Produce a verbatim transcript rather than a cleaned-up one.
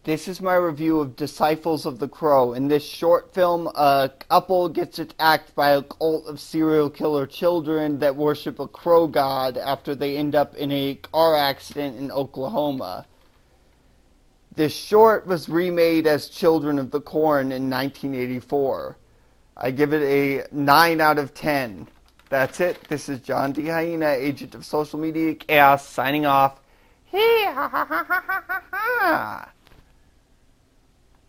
This is my review of Disciples of the Crow. In this short film, a couple gets attacked by a cult of serial killer children that worship a crow god after they end up in a car accident in Oklahoma. This short was remade as Children of the Corn in nineteen eighty-four. I give it a nine out of ten. That's it. This is John D. Hyena, agent of social media chaos, signing off. Hey, ha ha ha ha ha ha.